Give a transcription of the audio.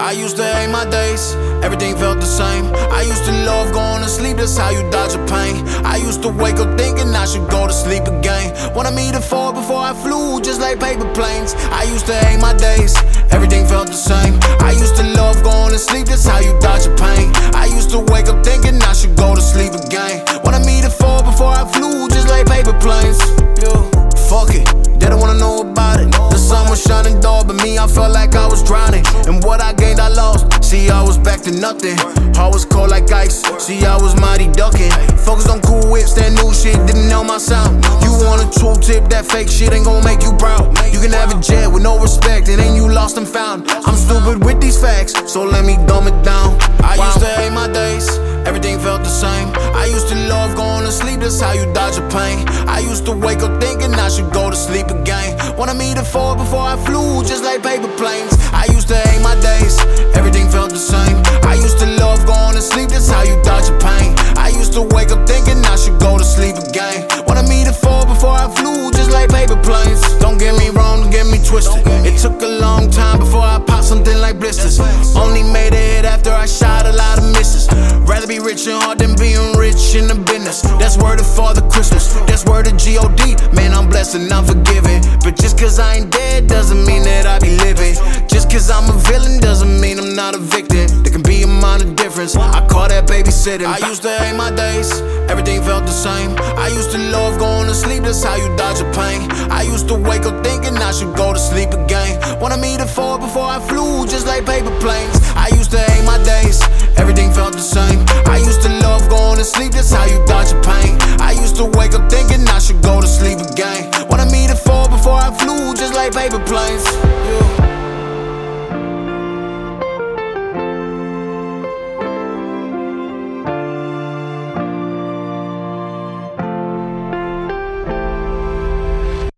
I used to hate my days, everything felt the same. I used to love going to sleep, that's how you dodge your pain. I used to wake up thinking I should go to sleep again. Wanted me to fall before I flew, just like paper planes. I used to hate my days, everything felt the same. I used to love going to sleep, that's how you dodge your pain. I used to wake up thinking I should go to sleep again. Wanted me to fall before I flew, just like paper planes. Yeah. Fuck it, they don't wanna know about it. The sun was shining dark, but me, I felt like I was drowning. And what I gained, I lost. See, I was back to nothing. Heart was cold like ice. See, I was mighty ducking. Focused on cool whips, that new shit didn't know my sound. You want a true tip, that fake shit ain't gon' make you proud. You can have a jet with no respect, and ain't you lost and found. I'm stupid with these facts, so let me dumb it down. I used to hate my days, everything felt the same. I used to love going to sleep, that's how you dodge your pain. I used to wake up thinking I should go to sleep again. Wanted me to fall before I flew, just like paper planes. I used to hate my days, everything felt the same. I used to love going to sleep, that's how you dodge your pain. I used to wake up thinking I should go to sleep again. Wanted me to fall before I flew, just like paper planes. Don't get me wrong, don't get me twisted. It took a long time before I popped something like blisters. Only made a hit after I shot a lot of misses. Rather be rich and hard than being rich in the business. That's word of Father Christmas, that's word of G.O.D. Man, I'm blessed and I'm forgiven. But just cause I ain't dead doesn't mean that I be living. Just cause I'm a villain doesn't mean I'm not a victim. There can be a minor difference, I call that babysitting. I used to hate my days, everything felt the same. I used to love going to sleep, that's how you dodge your pain. I used to wake up thinking I should go to sleep again. Wanted me to fall before I flew, just like paper planes. I used to hate my days, everything felt the same. I used to love going to sleep, that's how you dodge your pain. I used to wake up thinking I should go to sleep again. Wanted me to fall before I flew, just like paper planes.